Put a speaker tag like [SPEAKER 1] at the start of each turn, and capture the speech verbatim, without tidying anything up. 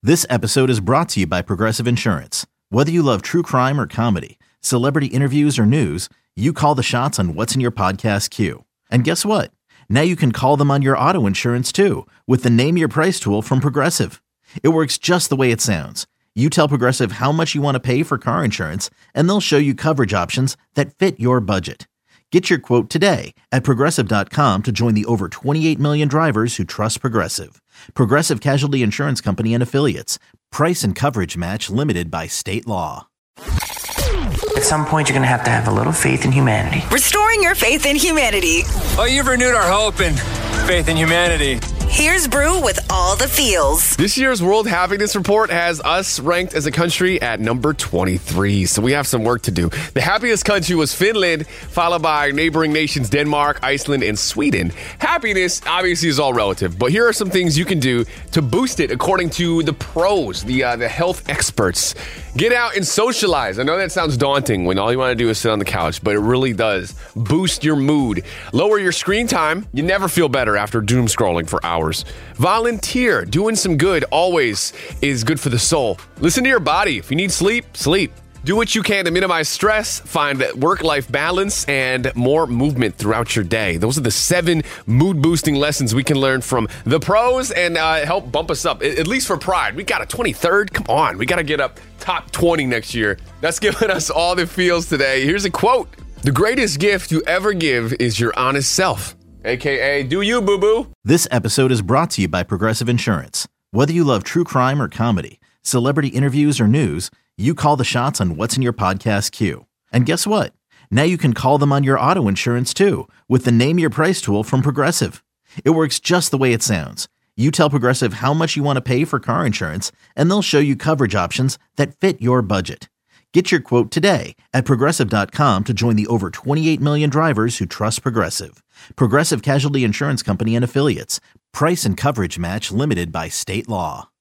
[SPEAKER 1] This episode is brought to you by Progressive Insurance. Whether you love true crime or comedy, celebrity interviews or news, you call the shots on what's in your podcast queue. And guess what? Now you can call them on your auto insurance too with the Name Your Price tool from Progressive. It works just the way it sounds. You tell Progressive how much you want to pay for car insurance, and they'll show you coverage options that fit your budget. Get your quote today at Progressive dot com to join the over twenty-eight million drivers who trust Progressive. Progressive Casualty Insurance Company and Affiliates. Price and coverage match limited by state law.
[SPEAKER 2] At some point, you're going to have to have a little faith in humanity.
[SPEAKER 3] Restoring your faith in humanity.
[SPEAKER 4] Oh, you've renewed our hope and faith in humanity.
[SPEAKER 3] Here's Brew with all the feels.
[SPEAKER 5] This year's World Happiness Report has us ranked as a country at number twenty-three, so we have some work to do. The happiest country was Finland, followed by neighboring nations Denmark, Iceland, and Sweden. Happiness, obviously, is all relative, but here are some things you can do to boost it according to the pros, the, uh, the health experts. Get out and socialize. I know that sounds daunting when all you want to do is sit on the couch, but it really does boost your mood. Lower your screen time. You never feel better after doom scrolling for hours. Volunteer. Doing some good always is good for the soul. Listen to your body. If you need sleep, sleep. Do what you can to minimize stress, find work-life balance, and more movement throughout your day. Those are the seven mood-boosting lessons we can learn from the pros and uh, help bump us up, at least for Pride. We got a twenty-third. Come on. We got to get up top twenty next year. That's giving us all the feels today. Here's a quote. The greatest gift you ever give is your honest self. A K A do you, boo-boo.
[SPEAKER 1] This episode is brought to you by Progressive Insurance. Whether you love true crime or comedy, celebrity interviews or news, you call the shots on what's in your podcast queue. And guess what? Now you can call them on your auto insurance too with the Name Your Price tool from Progressive. It works just the way it sounds. You tell Progressive how much you want to pay for car insurance, and they'll show you coverage options that fit your budget. Get your quote today at Progressive dot com to join the over twenty-eight million drivers who trust Progressive. Progressive Casualty Insurance Company and Affiliates. Price and coverage match limited by state law.